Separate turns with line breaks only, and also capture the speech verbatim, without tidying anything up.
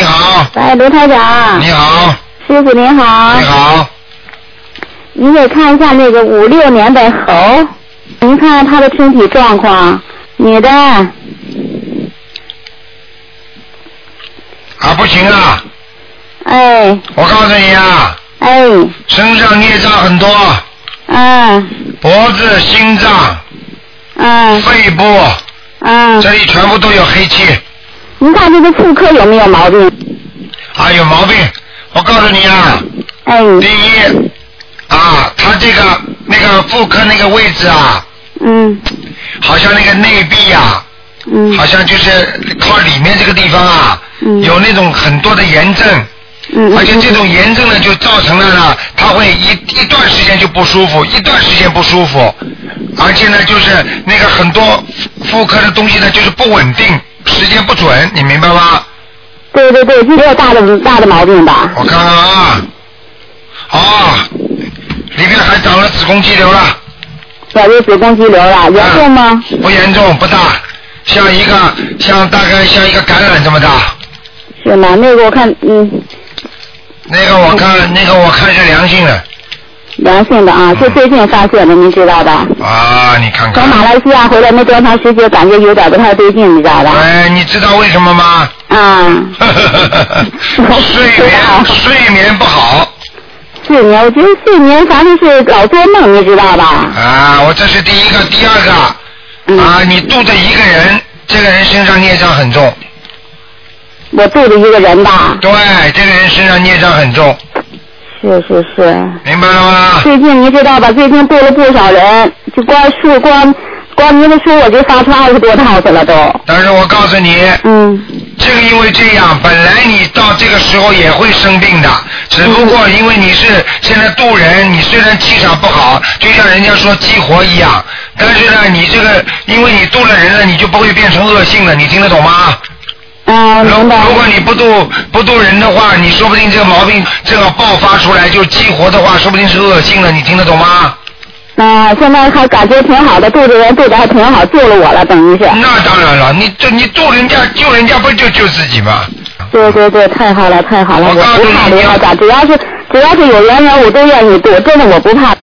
好。
喂，卢台长。
你好。
师傅您好。
你好。
您给看一下那个五六年的猴，您看看他的身体状况。女的。啊，
不行啊。
哎。
我告诉你啊。
哎。
身上孽障很多。
嗯。
脖子、心脏。
嗯。
肺部。
嗯。
这里全部都有黑气。
您看这个妇科有没有毛病？
啊，有毛病。我告诉你啊。
哎。
第一。啊，他这个那个妇科那个位置啊，
嗯，
好像那个内壁啊，
嗯，
好像就是靠里面这个地方啊，
嗯，
有那种很多的炎症，
嗯，
而且这种炎症呢，就造成了呢，他会一一段时间就不舒服，一段时间不舒服，而且呢，就是那个很多妇科的东西呢，就是不稳定，时间不准，你明白吗？
对对对，没有大的大的毛病吧？
我看看啊，哦。里面还长了子宫肌瘤了，
小的子宫肌瘤了，严重吗？
啊？不严重，不大，像一个像大概像一个橄榄这么大。
是吗？那个我看，嗯。
那个我看，嗯、那个我看是良性的。
良性的啊，是最近发现的，您知道吧？
啊，你看看。
从马来西亚回来没多长时间，感觉有点不太对劲，你知道吧？
哎，你知道为什么吗？
啊。
睡眠睡眠不好。
睡眠，我觉得睡眠反正是老做梦，你知道吧？
啊，我这是第一个，第二个，嗯、啊，你度着一个人，这个人身上孽障很重。
我度着一个人吧？
对，这个人身上孽障很重。
是是是。
明白了吗？
最近你知道吧？最近度了不少人，就光书光光您的书我就发出二十多套去了都。
但是我告诉你，
嗯。
这个因为这样，本来你到这个时候也会生病的，只不过因为你是现在渡人，你虽然气场不好，就像人家说激活一样，但是呢，你这个因为你渡了人了，你就不会变成恶性了，你听得懂吗？
嗯，明白。
如果你不渡不渡人的话，你说不定这个毛病这个爆发出来就激活的话，说不定是恶性了，你听得懂吗？
啊，现在还感觉挺好的，渡着人渡的还挺好，救了我了，等于是。
那当然了，你这你渡人家救人家不就救自己吗？
对对对，太好了太好了，我不怕刘台长，只要是只要是有缘人，我都愿意渡，真的我不怕。